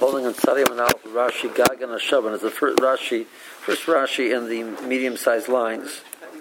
Holding on Tzadiyam and Aleph, Rashi, Gag, and Hashaban is the first Rashi in the medium-sized lines.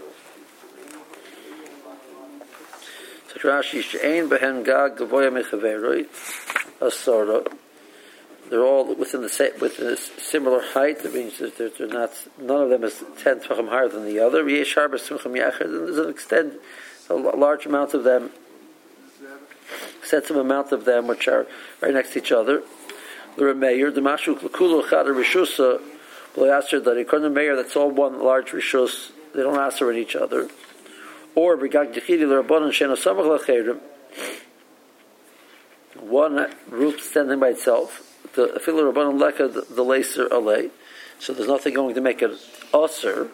So Rashi, She'ein behen Gag, Gavoya Mechaveroi, Asara. They're all with a similar height. That means that they're not. None of them is 10 tefachim higher than the other. Yesh harba simchim yachad, and there's an extent, a large amount of them, extensive amount of them, which are right next to each other. The Remeir, the Mashuk Lakulu Chada Rishusa, B'Yaser Dari. According to Meir, that's all one large Rishus. They don't answer at each other. Or B'Gag Yechidi L'Rabbanan Sheno Samach L'Cheirim. One roof standing by itself. The Afilu Rabbanan Leka the Laser Alei. So there's nothing going to make it Aser.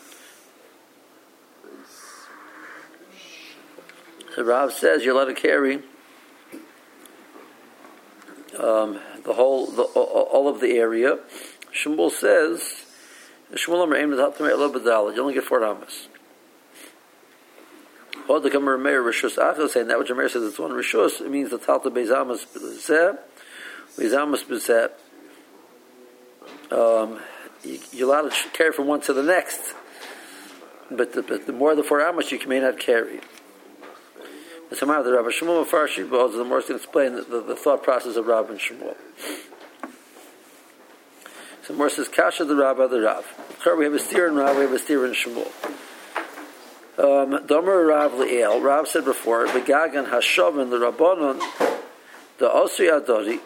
So Rav says you're allowed to carry all of the area. Shmuel says Shmuel Amar Aim L'Hatamei Elo B'Dalad. You only get 4 amas. Or the Kamar Meir Rishus Achos saying that which Meir says it's one Rishus. It means the Talta Beis Amas B'Zeh. You're allowed to carry from one to the next, but the more the 4 amos you may not carry. Somehow the Rabbi Shmuel Farshi, the more can explain the thought process of Rabbi and Shmuel. So more says Kasha the Rabbi the Rav. We have a steer in Rav, we have a steer in Shmuel. Domer Rav Le'el. Rav said before the Gagan Hashavin the Rabbanon the Osri Adori.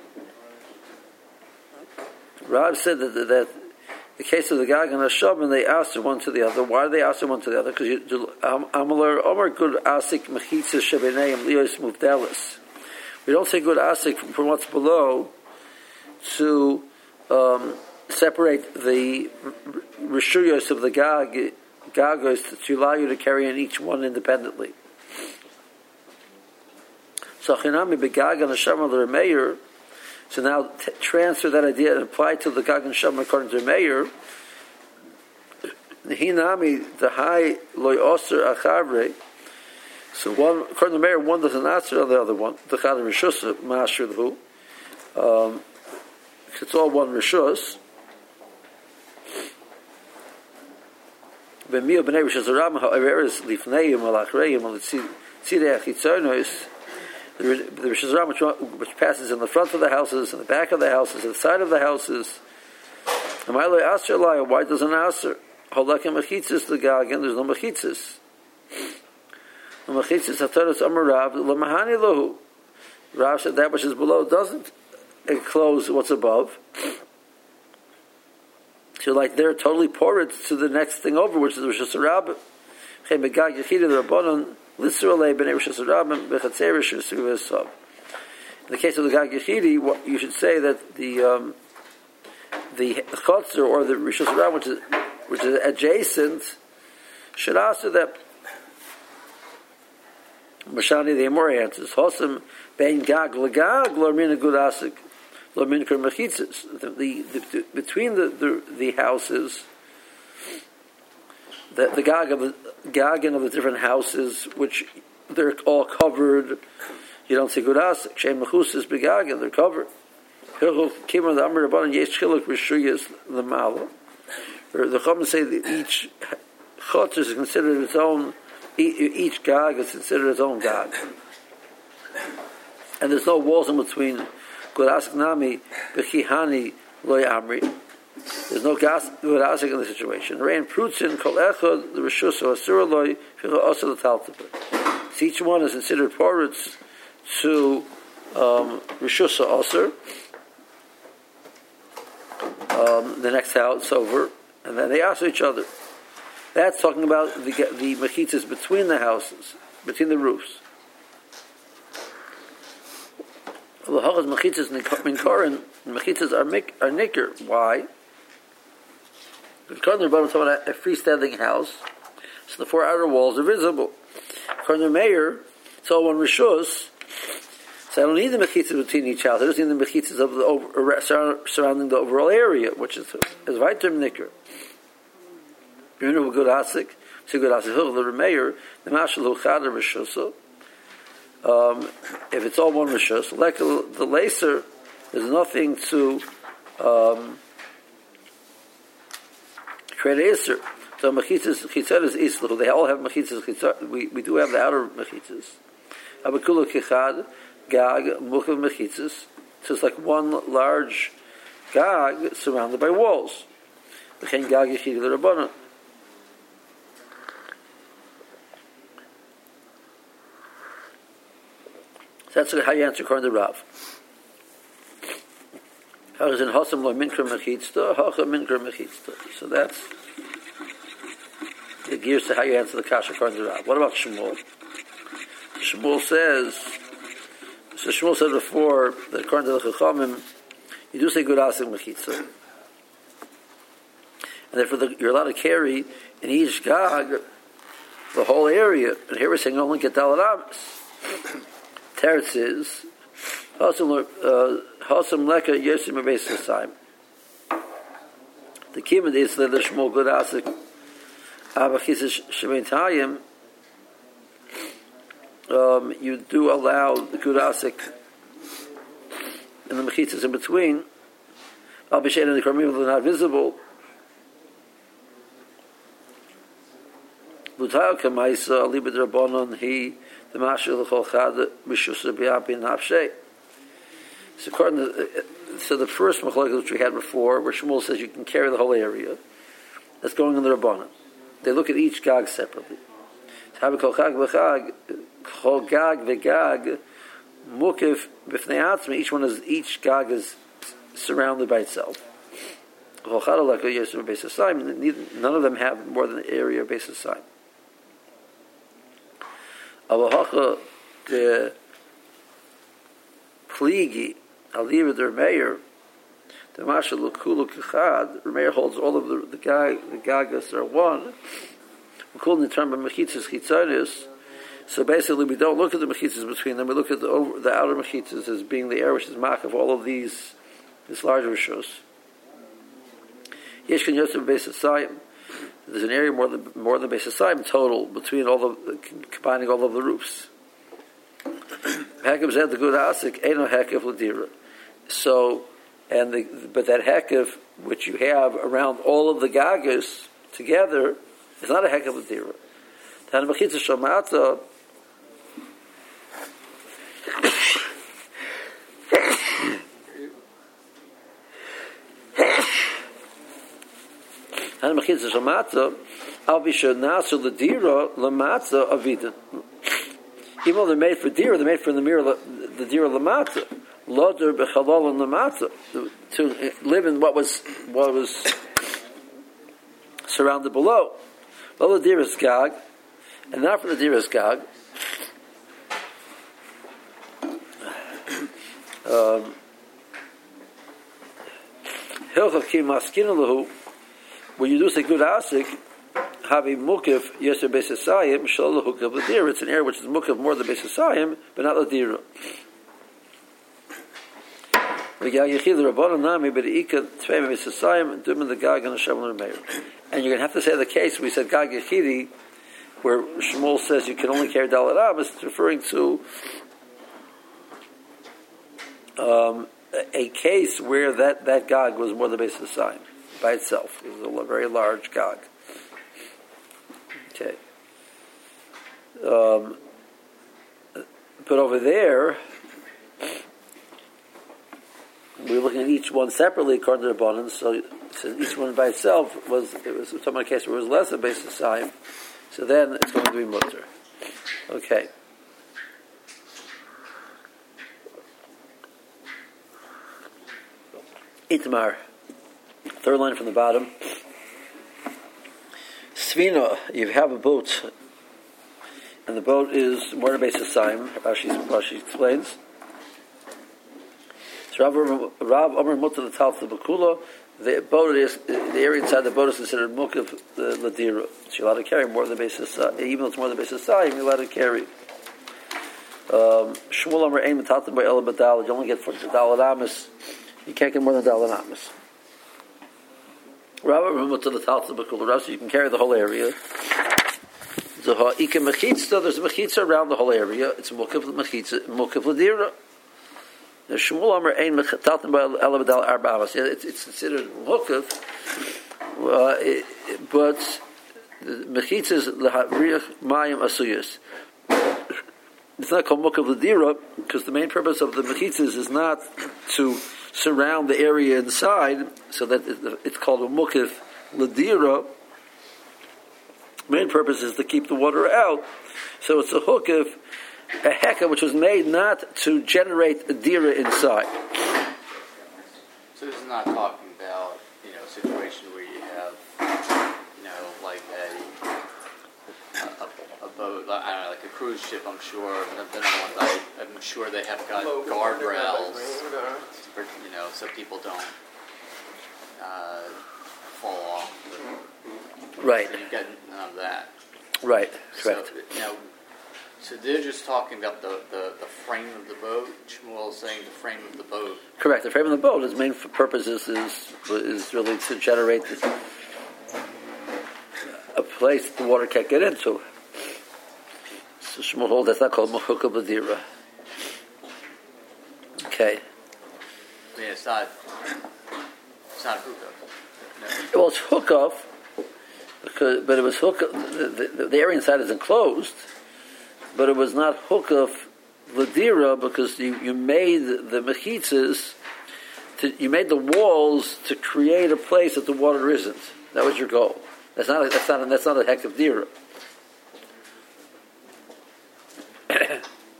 Rav said that the case of the Gag and Hashabin, they answer one to the other. Why do they answer one to the other? Because Omar good asik mechitzas shebeneim lios muvdelis. We don't say good asik from what's below to separate the rishuyos of the gagos to allow you to carry in each one independently. So Chinami begag and Hashabin the Remeir. So now transfer that idea and apply it to the Gag and Shem according to Meir. Hinami the high loy oser achavre. So one according to Meir, one doesn't answer on the other one. The Chad Rishus Master who. It's all one Rishus. B'miyah b'nei Rishus Aram however is lifneim alachreim tzidei achitzonos. The Rishus Hashanah which passes in the front of the houses, in the back of the houses, in the side of the houses. Why doesn't answer? Holakim mechitzis the Gagan. There's no mechitzis. No mechitzis. Hataras Amar Rav lemahani lohu. Rav said that which is below doesn't enclose what's above. So like they're totally poured to the next thing over, which is the Rishus Hashanah. Chem begag yechida the Rabbanon. In the case of the Gag Yechidi, you should say that the Chotzer or the Rishus Hashanah, which is adjacent, should answer that. Mashani the Amori answers, Hosam bein Gag l'Gag l'Armina Gud Asik l'Armina Kur Mechitzis. Between the houses, the Gagan of the different houses, which they're all covered. You don't say good asik. Shem mechusas begagan, they're covered. Kimon the Amr Rabbanan yesh chiluk rishuyas lemala. The Chachamim say that each chotzer is considered its own. Each gag is considered its own gag, and there's no walls in between. Good asik nami bechihani loy amri. There's no gas good asik in the situation. Rain prutzin kol echad the rishus or asiraloi filo also the taltipur. So each one is considered porets to rishus or the next house over, and then they answer each other. That's talking about the mechitzas between the houses, between the roofs. The hachas mechitzas min korin mechitzas are nicker. Why? According to the Rebbe, a freestanding house, so the 4 outer walls are visible. According to Meir, it's all one rishus. So I don't need the mechitzas between each house. I just need the mechitzas of the surrounding the overall area, which is vayter nicker. You know, good asik, so good asik. The Meir, the mashal huchad rishusa. If it's all one rishus, like the laser There's nothing to create an Isser. So mechitzas chitzadas islu. They all have mechitzas chitzadas. We do have the outer mechitzas. Abakulu kichad gag muchav mechitzas. So it's like one large gag surrounded by walls. V'chein gag yechid l'rabbanan. That's how you answer according to Rav. How is in Hasam lo minkra mechitzta, hacha minkra mechitzta. So that's the gears to how you answer the kasha according to Rav. What about Shmuel? Shmuel says, so Shmuel said before that according to the Chachamim, you do say good asik mechitzta. And therefore you're allowed to carry in each gag the whole area. And here we're saying only get Dalet Amos. Teretz is Hasam leka yesim abeis hasayim. The kimmud is that the Shmuel good asik abachis shemeitayim. You do allow the good asik and the mechitzas in between. Al b'shein and the karmim are not visible. L'tayal kamaisa alibed rabbanon he. The Mashal l'chol chad mishus b'yapin nafshay. So according to, so the first machlokes which we had before, where Shmuel says you can carry the whole area, that's going in the Rabbanan. They look at each gag separately. Kol gag v'gag mukiv b'fnei atzmi. Each gag is surrounded by itself. None of them have more than the area of base of sign. Avahacha the pligi aliva der mayor the mashal lukulu kichad. The mayor holds all of the gagas are one. We call the term mechitzas chitzanis. So basically, we don't look at the mechitzas between them. We look at the outer mechitzas as being the area which is mach of all of these large rishos. Yeshkan Yosef Beis Hasayim. There's an area more than Beis Hasayim total between combining all of the roofs. Hekav zed the good asik eno hekav l'dira. So, but that hekav which you have around all of the gagas together is not a hekav l'dira. Tan mechitza shamata. And mechitza shamata, al bisha nasu l'dira l'matza avida. Even though they're made for dira, they're made for the dira l'matza. Loder b'chalol and l'matza, to live in what was surrounded below. Lo the dira's gag, and not for the dira's gag. Hilcha ki maskinu lahu. When you do say good asik, havi mukif yeser beisasayim shal hukav l'dira. It's an area which is mukif more than beisasayim, but not l'dira. And you're going to have to say the case we said gag yechidi, where Shmuel says you can only carry dalet amos. It's referring to a case where that gag was more than beisasayim by itself. It was a very large gag. Okay. But over there, we're looking at each one separately according to the Rabbanan. So each one by itself was talking about a case where it was less than base of Sayim. So then it's going to be mutter. Okay. Itmar. Third line from the bottom. Svina, you have a boat, and the boat is more than base of Sayim. Rashi explains. So Rav Omer Mutter the Talth the Bakula. The boat is the area inside the boat is considered Mukav the Ladira. So you're allowed to carry more than basis, even though it's more than basis you're allowed to carry. Shmuel Omer Ein Metatim by Ela Badal. You only get for Dalet Amos. You can't get more than Dalet Amos. Rav Omer Mutter the Talth the Bakula. So you can carry the whole area. There's a mechitza around the whole area. It's Mukav Ladira. The Shmuel Amar Ein Mechataltim Ba'Elabadal Arba'avas. It's considered Hukav, but the Mechitzas L'Hariach Mayim Asuyas. It's not called Mukav L'Dira because the main purpose of the Mechitzas is not to surround the area inside, so that it's called a Mukav L'Dira. Main purpose is to keep the water out. So it's a Hukav, a heka, which was made not to generate a dira inside. So this is not talking about, a situation where you have, like a boat, I don't know, like a cruise ship, I'm sure. I'm sure they have got guardrails, so people don't fall off. Right. So you get none of that. Right, correct. So they're just talking about the frame of the boat. Shmuel is saying the frame of the boat. Correct. The frame of the boat, its main purpose is really to generate a place that the water can't get into. So Shmuel holds that's not called Mechukah B'dira. Okay. I mean, it's not Hukah. No. Well, it's Hukah, but it was Hukah. The area inside is enclosed. But it was not Hukah L'Dira because you made the mechitzas, you made the walls to create a place that the water isn't. That was your goal. That's not a hek of dira. Okay.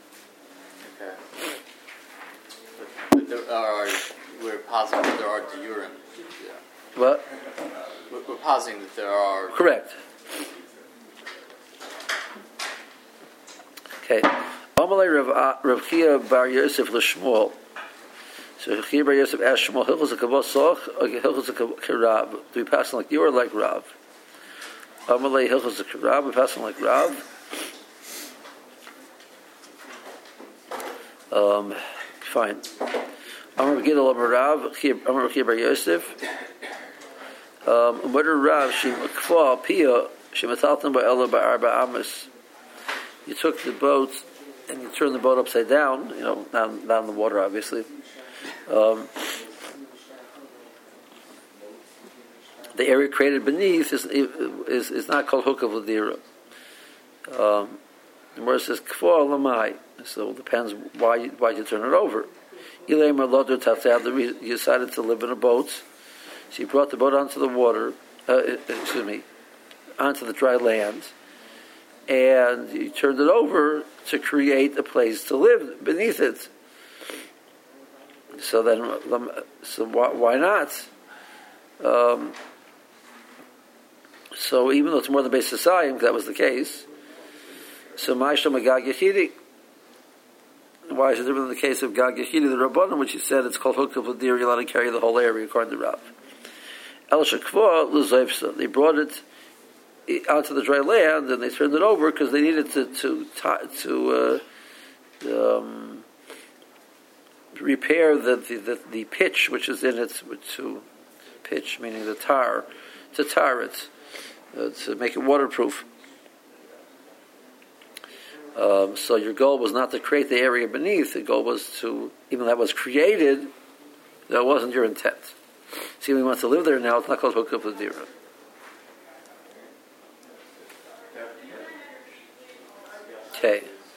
But we're positing that there are diurim. Yeah. What? We're positing that there are. Correct. Okay. Amalei Rav Chia Bar Yosef l'Shmuel. So Chia Bar Yosef asked Shmuel, "Hilchos HaKavosach or Hilchos HaKarav? Do we pass on like you or like Rav?" Amalei Hilchos HaKarav. We pass on like Rav. Fine. Amar Gidol Amar Rav. Amar Chia Bar Yosef. Mother Rav Shim Kfa Pia Shim Atalton Ba'Ela Ba'Arba Amos. You took the boat and you turned the boat upside down, down in the water, obviously. The area created beneath is not called Hukah L'Dira. The Gemara says Kfor Lamai, so it depends why you turn it over. You decided to live in a boat, so you brought the boat onto the water. Onto the dry land. And you turned it over to create a place to live beneath it. So why not? So even though it's more than Beis Yisayim, that was the case. So Ma'ishlam Gag Yechidi. Why is it different than the case of Gag Yechidi, the Rabbanim, which he said it's called Hukah L'Dira, you're allowed to carry the whole area according to Rav. El Shekva L'Zayfsa. They brought it onto the dry land, and they turned it over because they needed to repair the pitch which is in it, to pitch meaning the tar, to tar it, to make it waterproof. So your goal was not to create the area beneath. The goal was to, even though that was created, that wasn't your intent. See, we want to live there now. It's not called Hukah L'Dira. Okay.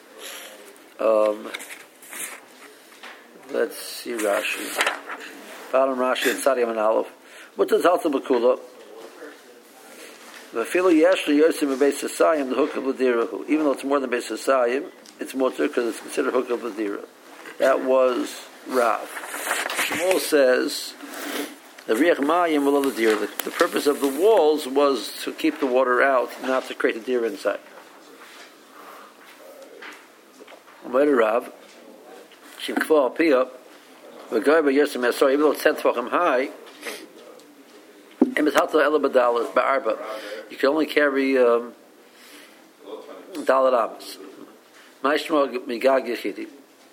Let's see Rashi. Bottom Rashi and Tzadi and Aleph. What does Alta Bakula? The Filo Yeshli Yosim Beis Yisayim, the Hukah L'Dira. Even though it's more than Beis Yisayim, it's mutter because it's considered Hukah L'Dira. That was Rav. Shmuel says the Riach Mayim will the deer. The purpose of the walls was to keep the water out, not to create a deer inside. Later, Rav, Shimkva Pia, the guy by Yosem Esor, even though it's 10 tefachim high, you can only carry Dalet Amos. Ma'ishma Migag Yechidi.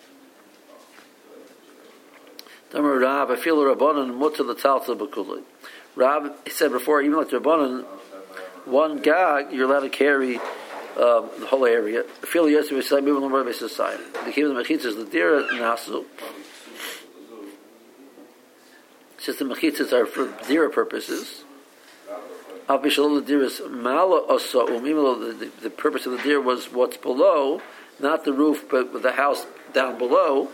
Damar Rav, I feel the Rabbanan mutter the Talta B'kulei. Rav, he said before, even like the Rabbanan, one gag, you're allowed to carry the whole area. I feel Yosef is saying, moving on by society. The kingdom of Mechitzas, the Dira Nasu. Since the mechitzas are for dira purposes, the purpose of the dira was what's below, not the roof, but with the house down below.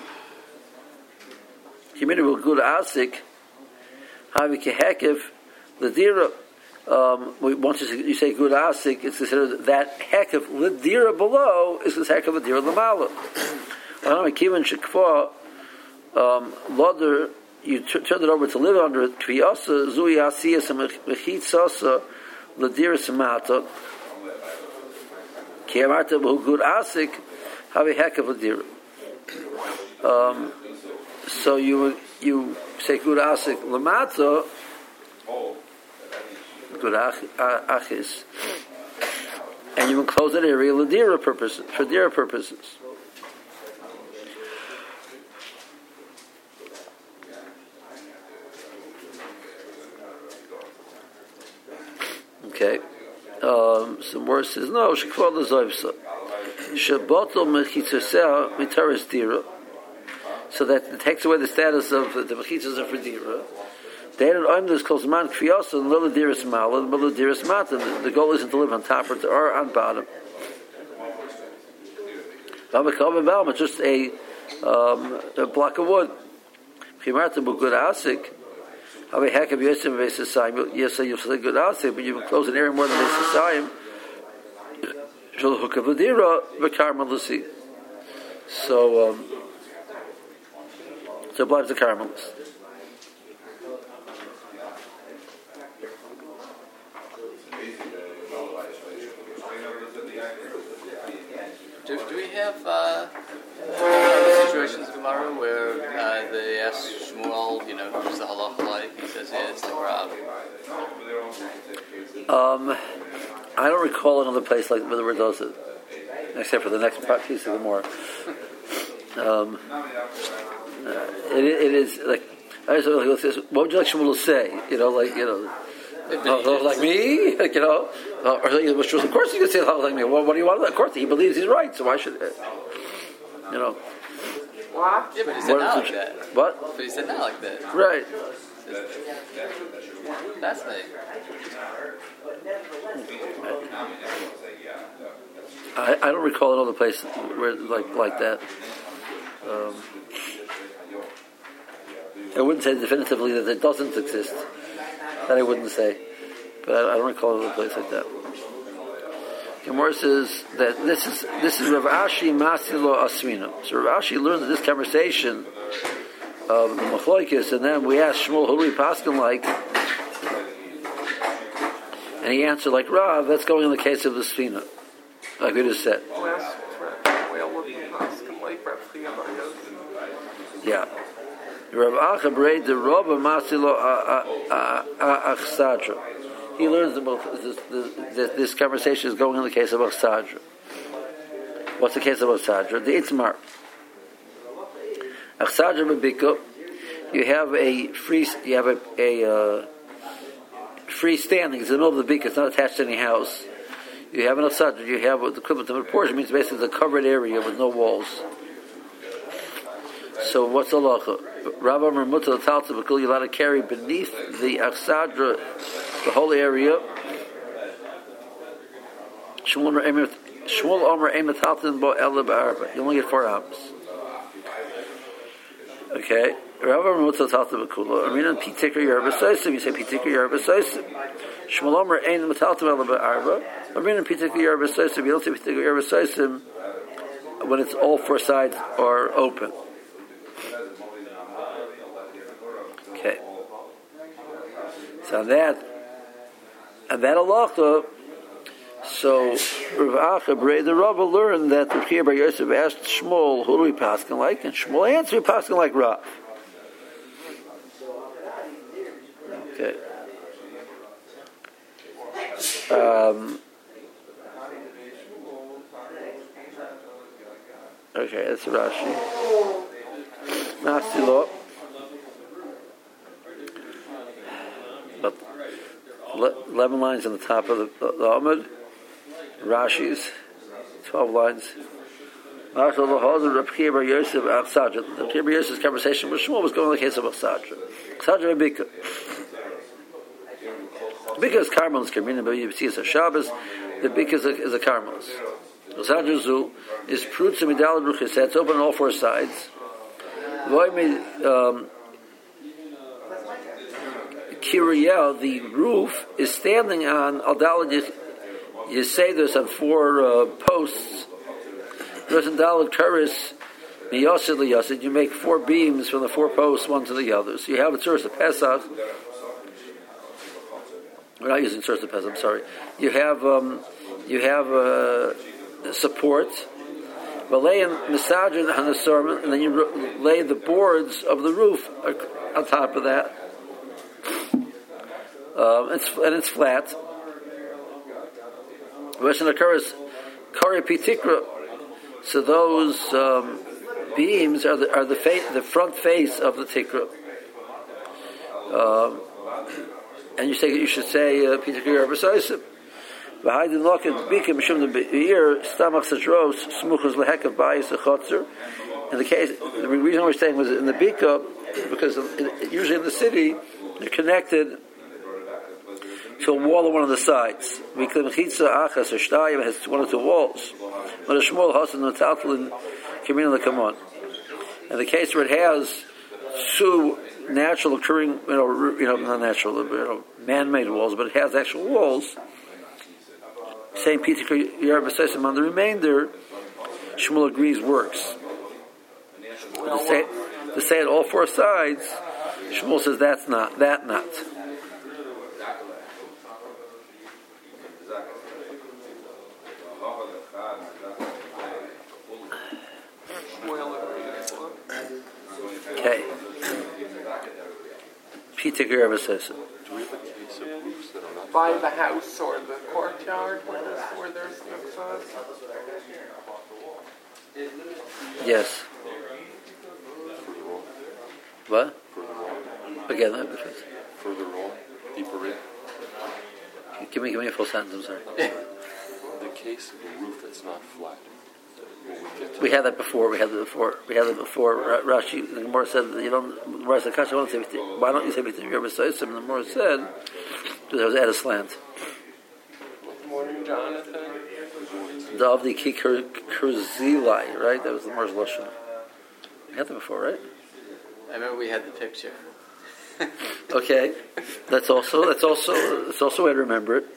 Good asik, havi kehekev, the dira. Once you say good asik, it's considered that hekev lidira below is this hekev lidira lamala. Kivan shekfa loder. You turn it over to live under it. Tviyasa zui asiyas mechitzasa lidira samata. Ki amarta b'hu good asik havi hekev lidira. So you say good asik lamata, good achis, and you enclose that area for dira purposes. Okay. Some more says no. Shekvar lezoivsa. Shabato mechitzaseh mitaris dira. So that it takes away the status of the mechitzas of dira. They had under this close man kfiyasa and little diras mala and little diras mata. The goal isn't to live on top or on bottom. Just a block of wood. Chimarta b'gud asik. Have a heck of yosim v'esasayim. Yes, you say good asik, but you can close an area more than v'esasayim. Shul hukav l'dira v'karma l'si. So it applies to Carmelists. Do we have situations in Gemara where they ask Shmuel, who's the halacha like? He says, yeah, it's the Rav. I don't recall another place like where it does it, except for the next piece of Gemara. It is like, what would you like Shmuel to say? Like me, or of course you can say like me. What do you want? Of course he believes he's right, so why should What? Yeah, but he said not like that. What? But he said not like that. Right. Fascinating. I don't recall another place where like that. I wouldn't say definitively that it doesn't exist. That I wouldn't say, but I don't recall another place like that. Gemara says that this is Rav Ashi Masilo Asmina. So Rav Ashi learned this conversation of the Machlokes, and then we asked Shmuel who do we paskin like, and he answered like Rav. That's going in the case of the Sfina, like we just said. Yeah. Rav Acha Brei the Rav Masilo Achsadra. He learns that this conversation is going in the case of Achsadra. What's the case of Achsadra? The Itzmar. Achsadra B'Bika. You have a free standing. It's in the middle of the Bika. It's not attached to any house. You have an Achsadra. You have what the equivalent of a portion means basically it's a covered area with no walls. So what's the halacha? Rav Amar Mutar Talta B'Kul, you're allowed to carry beneath the Achsadra the whole area. Shmuel Omer Emet Taltin Bo Ela B'Arba. You only get 4 arms. Okay. Rav Amar Mutar Talta B'Kul. Aminan Pitikar Yerba Soisim. You say Pitikar Yerba Soisim. Shmuel Omer Emet Taltin Ela B'Arba. Aminan Pitikar Yerba Soisim. You don't say Pitikar Yerba Soisim when it's all 4 sides are open. Okay. So that halacha. So Rav Acha Brei the Rav learned that the Rebbe Bar Yosef asked Shmuel, "Who do we paskin like?" And Shmuel answered, "We paskin like Rav." Okay. Okay, that's Rashi. Nasilo. But 11 lines on the top of the Amud. Rashi's 12 lines. Marshal Lahozer, Reb Kiya Bar Yosef, Achsadra. Reb Kiya Bar Yosef's conversation with Shmuel was going in the case of Achsadra. Achsadra Bika. Bika is Carmel's Karmina, but you see it's a Shabbos. The Bika is a Carmel's. Achsadra Zu is Prutz and Midal Bruchis. It's open on all four sides. Kiriyel, the roof, is standing on Aldalad Yesedus on four posts. Dalad Kuris, Miyosid Liyosid. You make four beams from the four posts, one to the other. So you have a source of Pesach. We're not using source of Pesach. I'm sorry. You have support. Lay in Misajin Hanasorman, and then you lay the boards of the roof on top of that. It's flat. Western occurs Kari Pitikra. So those beams are the front face of the tikra. And you should say Pitikra Rabasaisim. In the case, the reason we're saying was in the Bika, because usually in the city, they're connected to a wall on one of the sides. It has one or two walls. In the case where it has two natural occurring, not natural, man-made walls, but it has actual walls, saying Peter Yerbasesim on the remainder, Shmuel agrees works. To say it all four sides, Shmuel says that's not. Okay. Peter Yerbasesim. By the house or the courtyard where there's mitzvahs? Yes. What? Again, that difference. Further on, deeper in. Give me a full sentence. I'm sorry. The case of a roof that's not flat. We had that before. Rashi, the Gemara said that you don't. The Gemara said, "Why don't you say B'tim Yerbasesim?" And the Gemara said, "Because I was at a slant." Good morning, Jonathan. The Avdi Kikar Kurzilai, right? That was the Gemara's lashon. We had that before, right? I remember we had the picture. Okay, that's also a way to remember it.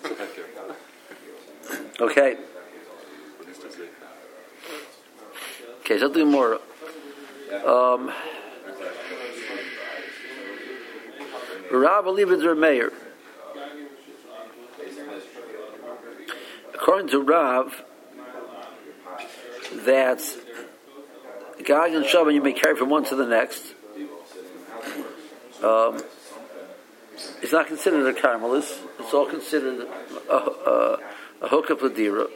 Okay. Okay, so the Gemara. Rav Alivad Meir. According to Rav, that Gag and Shabbat you may carry from one to the next. It's not considered a Carmelis. It's all considered a hookup ladira.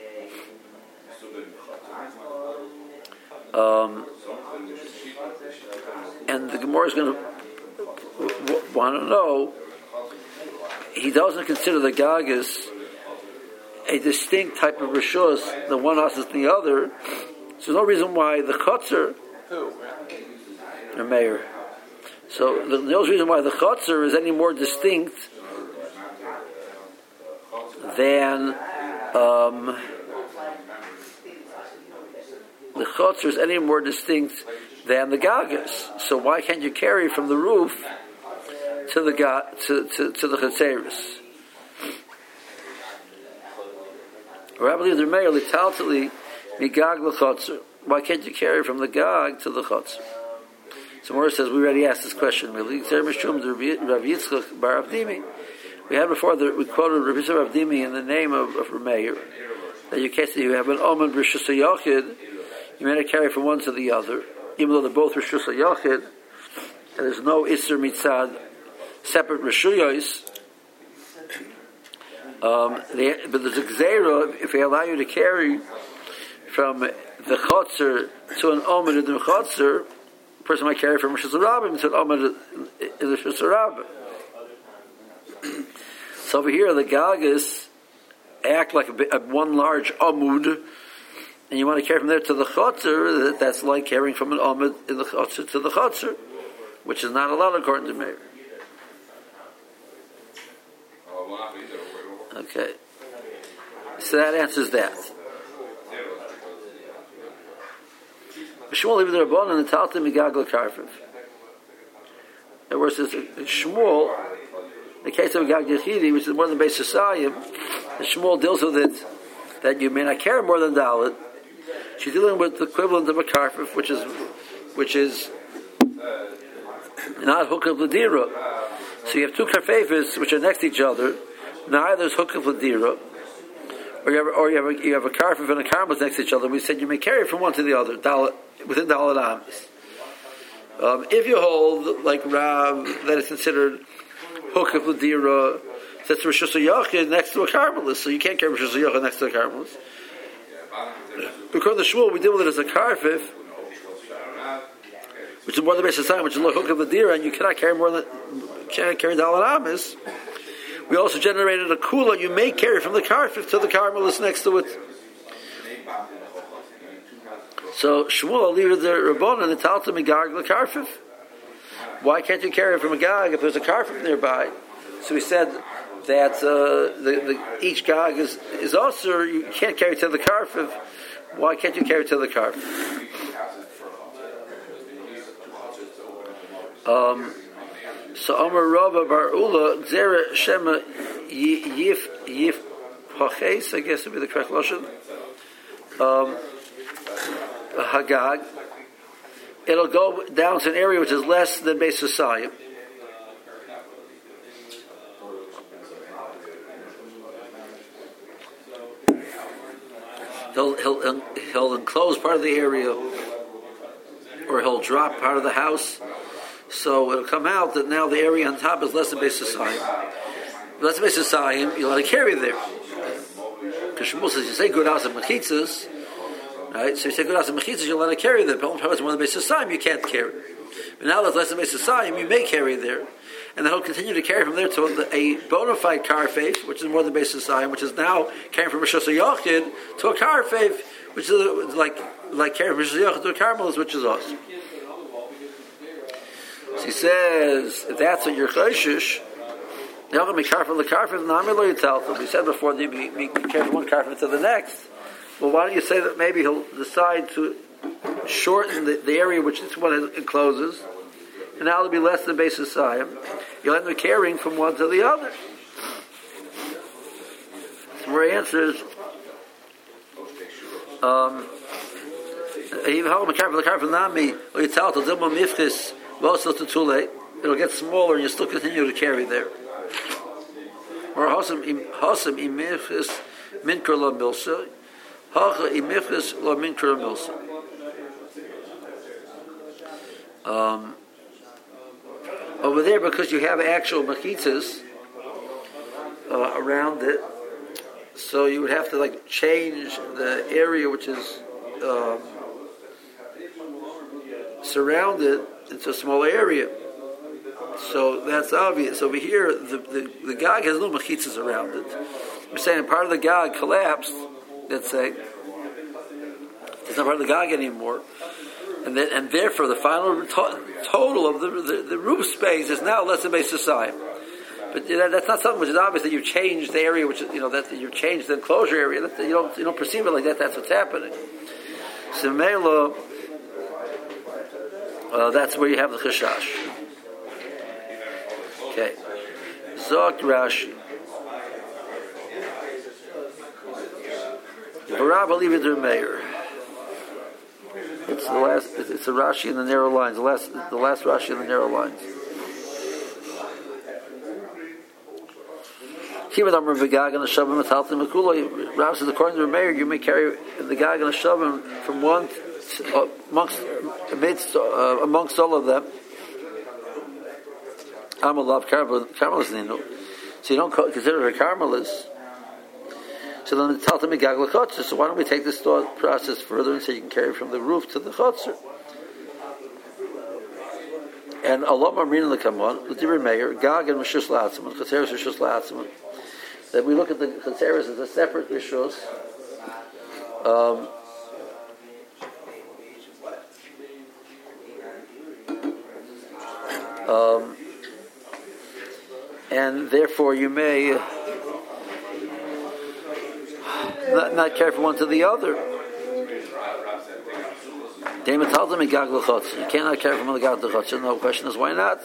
And the Gemara is going to want to know, he doesn't consider the Gagas a distinct type of Rishus, the one asks the other. So there's no reason why the Chotzer, the mayor. So there's no reason why the Chotzer is any more distinct than the Chotzer is any more distinct than the Gagas. So why can't you carry from the roof to the Chetzeris? Rabbi Lezer Meir litaltali migag l'chotzer. Why can't you carry from the Gag to the Chotzer? So Morris says, we already asked this question. We had before we quoted Rabbi Yitzchak Rav Dimi in the name of Meir, that you can't say you have an Omen Rishus HaYachid, you may not carry from one to the other, even though they're both Rishus HaYachid, and there's no Isser Mitzad separate Rishuyos. But there's a Gzeira, if they allow you to carry from the Chotzer to an Omen in the Chotzer, a person might carry from Rishus HaRabim to an Omen in the Rishus HaRabim. So over here, the Gagas act like one large Amud, and you want to carry from there to the chotzer, that's like carrying from an amud in the chotzer to the chotzer, which is not allowed according to Meir. Okay. So that answers that. Shmuel leave the Rabbanan and Talta Migagla Karfiv. In other words, Shmuel, in the case of Gag Yechidi, which is more than Beis Yisayim, Shmuel deals with it that you may not carry more than Dalit. She's dealing with the equivalent of a Karfiv, which is not Hukav L'Dira. So you have two Karfefis which are next to each other. Neither is Hukav L'Dira. Or you have a Karfiv and a Karmel next to each other. We said you may carry from one to the other within Dalit Amis. If you hold like Rav that is considered Hukav L'Dira, that's Rosh Hashanah next to a Karmelis, so you can't carry Rosh Hashanah next to a Karmelis. Because the Shmuel, we deal with it as a Karfiv, which is more than Beis Yisayim, which is Hukav L'Dira, and you cannot carry Dalit Amis. We also generated a kula you may carry from the Karfiv to the Karmelis next to it. So Shmuel leaves the Rabbanan and Talta Migag the Karfiv. Why can't you carry it from a Gag if there's a Karfiv nearby? So we said that each Gag is also, you can't carry it to the Karfiv. Why can't you carry it to the Karfiv? So Amar Rabba Bar Ula Gzera Shema Yif Paches, I guess would be the correct lashon. Hagag. It'll go down to an area which is less than Beis Yisayim. He'll enclose part of the area, or he'll drop part of the house. So it'll come out that now the area on top is less than Beis Yisayim. Less than Beis Yisayim, you'll let it carry there. Because Shmuel says, you say good house and mechitzas, right? So you say good house and mechitzas, you'll let it carry there. But when it's more than Beis Yisayim, you can't carry. But now that's less than Beis Yisayim, you may carry there. And then he'll continue to carry from there to a bona fide Karfeif, which is more than Beis Yisayim, which is now carrying from Rosh Hashanah to a Karfeif, which is like carrying from Rosh Hashanah to a Karmelis, which is awesome. So he says, if that's what you're chayshish, you're going to be careful the karfif, we said before that you be careful one karfif to the next. Well, why don't you say that maybe he'll decide to shorten the area which this one encloses, and now it'll be less than Beis Yisayim. You'll end up carrying from one to the other. So where he answers, it'll get smaller and you still continue to carry there. Or hasam imifis minkar la milsa, hacha imifis la minkar milsa. Over there, because you have actual machitzas around it, so you would have to change the area which is surrounded into a smaller area. So that's obvious. Over here, the Gag has no mechitzas around it. We're saying part of the Gag collapsed, let's say. It's not part of the Gag anymore. And therefore, the final total of the roof space is now less than Beis Yisayim. But that's not something which is obvious that you changed the area, which is, that you changed the enclosure area. That you don't perceive it like that. That's what's happening. So Mela, that's where you have the chashash. Okay. Zok Rashi. Barab Aliv Meir. It's the last. It's a Rashi in the narrow lines. The last Rashi in the narrow lines. Rav says, according to the Meir, you may carry the Gag and the Shavim from one amongst all of them. Amalav Carmelis Nino. So you don't consider it a Carmelis. So then the Talta Migag l'chotzer. So why don't we take this thought process further and say you can carry from the roof to the chotzer? And Allah Marina l'kamon, the Dibur Meir, Gag and Rishus la'atzman, Chatzeres Rishus la'atzman. That we look at the Chatzeres as a separate Rishus, and therefore you may not carry from one to the other. You cannot carry from one to the other. No question is why not.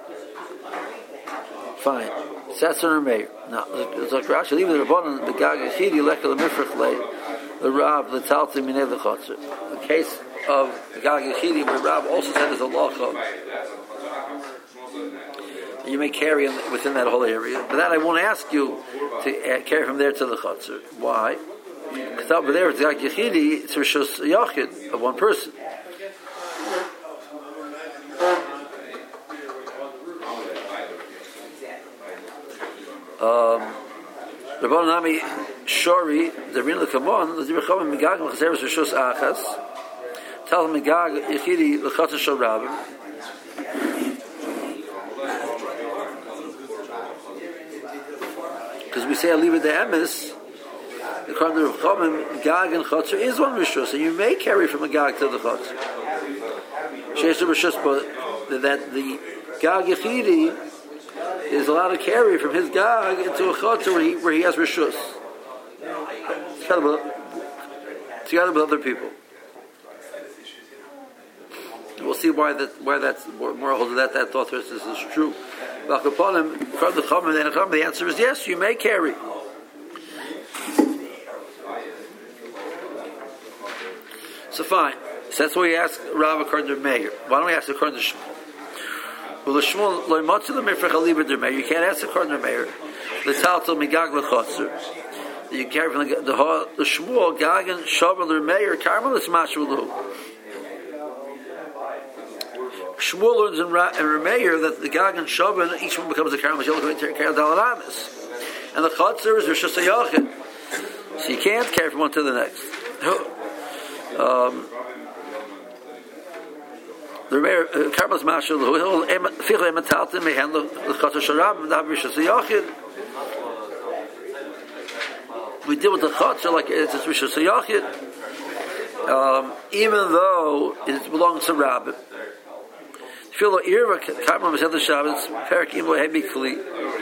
Fine. Setzer and Meir. Now, Rashi leave the Rabbanon the Gag Yechidi Lekal Mifrach Le the Rab the Talti Minei the Chotzer. The case of the Gag Yechidi where Rab also said there's a lacha. You may carry within that whole area, but that I won't ask you to carry from there to the Chotzer. Why? Because over there it's Gag Yechidi, it's Rishus Yachid of one person. Rabban Nami Shori, the Rinla Kamon, the Zibachom Megag Mechazeres Rishus Achas, tell Megag Yechidi L'Chotzer Shal Rabim. Because we say I leave it the emes, according to Rabban, Gag and Chotzer is one Rishus, and you may carry from a Gag to the Chotzer. Sheish Rishus, but that the Gag Yechidi is allowed to carry from his Gag into a Chotzer where he has Rishus. Together with other people. We'll see why that's more holds that thought process is true. The answer is yes, you may carry. So fine. So that's why we ask Rav according to Meir. Why don't we ask according to Shmuel? Well, the Shmuel loy matzu the mifrach aliber der Meir. You can't ask according to Meir. The taltel migag lechotzer. You carry from the Shmuel gagan shavel der Meir karmel is mashvelu. Shmuel learns in Rameir that the gagan shavan each one becomes a karmel shel going to carry dalaramis, and the chotzer is rishus hayachid. So you can't carry from one to the next. The Karmas Mashal, who feel emataltim may handle the Chotzer Sharab, the Rishus Hayachid. We deal with the Chotzer like it's Rishus Hayachid, even though it belongs to Rabbit. Feel the Irva Karmas Mashal Shabbos Perak Imo Hebi Kli.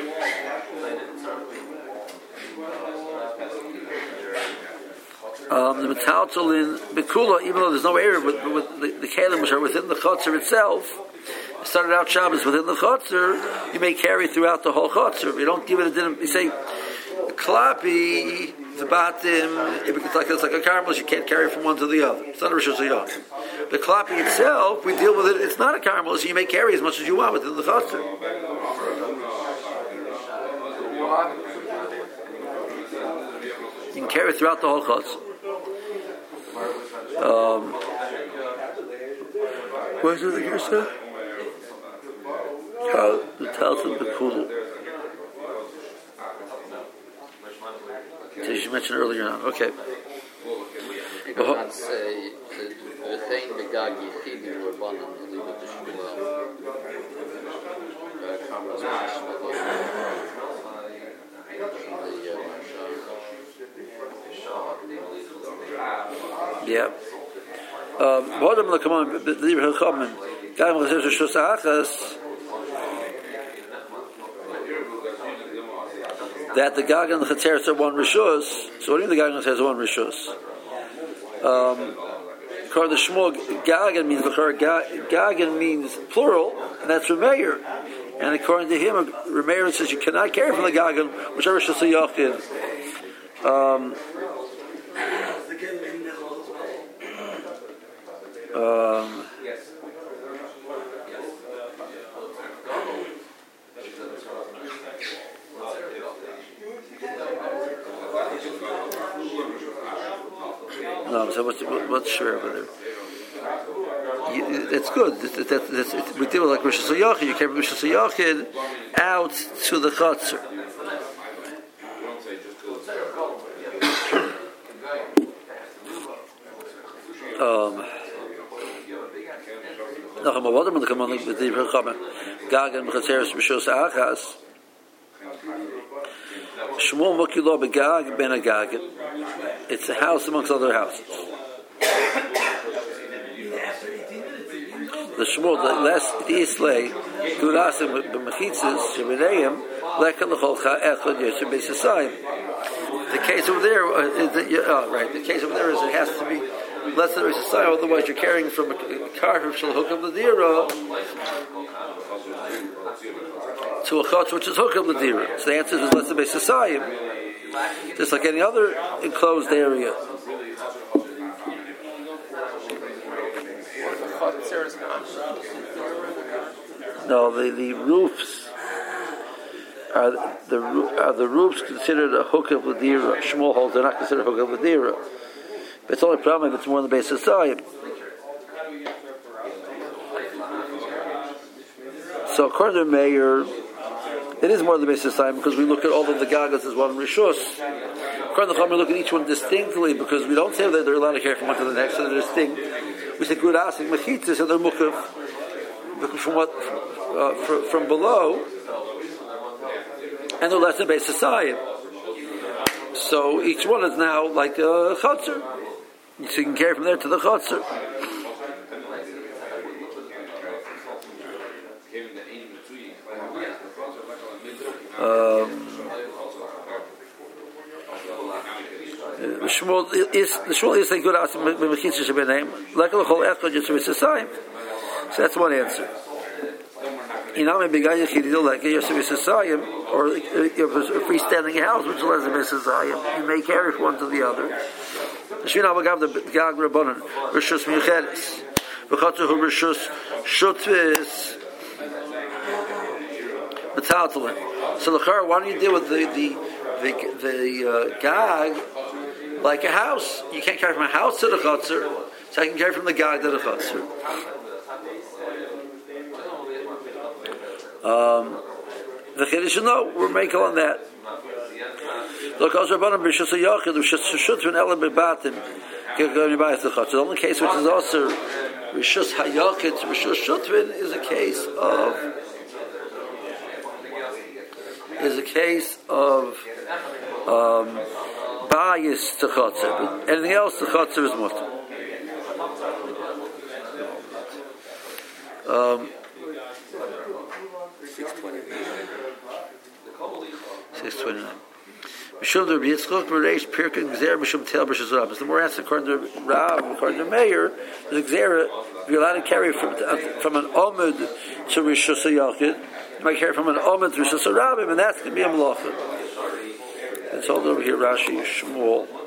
The metaltal in Bekula, even though there's no area with the kalim which are within the chotzer itself, started out Shabbos within the chotzer, you may carry throughout the whole chotzer. You don't give it a din. You say klapi, the batim, it's like a karmelis, you can't carry from one to the other. It's not a rishus hayach. The klapi itself, we deal with it. It's not a karmelis, so you may carry as much as you want within the chotzer. You can carry throughout the whole chotzer. Where's the Gersa? The Talmud Bekulu. As you mentioned earlier on. Okay. You can't say the thing Begag Yechidi were abundant to leave it to Shmuel. Karmas Mashal. Yeah. Come on, the Libra Chachamim. Gaim Chazer Rishus Achas. That the Gag and the Chatzeres are one Rishus. So what do you mean the Gag and the Chatzeres are one Rishus? According to Shmuel, Gagan means plural, and that's Rameir. And according to him, Rameir says you cannot carry from the Gagan, whichever Rishus Hayachid. No, so what's sure over there? It's good. We deal with like Rishus Hayachid. You carry Rishus Hayachid out to the Chotzer. Shmuel Mukilo Begag Ben Agag. It's a house amongst other houses. the Shmuel, the less Islay, Gulasim b'mechitzas shebeneim leka l'cholcha echad yosher b'sasayim. The case over there right. The case over there is it has to be less than b'sasayim. Otherwise, you're carrying from a car from Shalhukam L'Dira to a chutz which is Hukam L'Dira. So the answer is less than b'sasayim, just like any other enclosed area. No, the roofs are the roofs considered a hook of Ladira. Shmuel holds they're not considered a hook of Ladira. But it's only a problem if it's more than the base of Sayim. So according to Meir, it is more than the base of Sayim because we look at all of the gagas as one rishus. According to Chum, we look at each one distinctly because we don't say that they're allowed to carry from one to the next, so they're distinct. We say good asik mechitzas, and they're mukaf from below, and they're less than base society. So each one is now like a chutzner, so you can carry from there to the chutzner. The Shmuel is like good asik mechitzas shebeneim like l'chol echad yosher b'sasayim. So that's one answer. Inami b'gayim chididil like yosher b'sasayim, or a freestanding house which is less than b'sasayim, you may carry from one to the other. Shvina b'gav the gag rabbanon rishus miyuchedes v'chatzu hu rishus shutvis b'taltalin. So l'char, why don't you deal with the gag like a house? You can't carry from a house to the chutzner, so I can carry from the gag to the chutzner. The Chiddush, no, we're making on that. Look, also Rabbanan b'Rishus HaYachid, Rishus Ela B'Batim, the only case which is also Rishus HaYachid, Rishus Shutvin is a case of bias to Chotzer. But anything else, the Chotzer is mutter. 629. Mishum the Yitzchok Bereish Pirkin Gzer Mishum Tel B'Shus Rabbis. The more answer according to Rav, according to Meir, the Gzera, if you're allowed to carry from an Omid to Rishus HaYachid, you might carry from an Omid to Rishus HaRabbim, and that's going to be a Malacha. It's all over here, Rashi, Shmuel.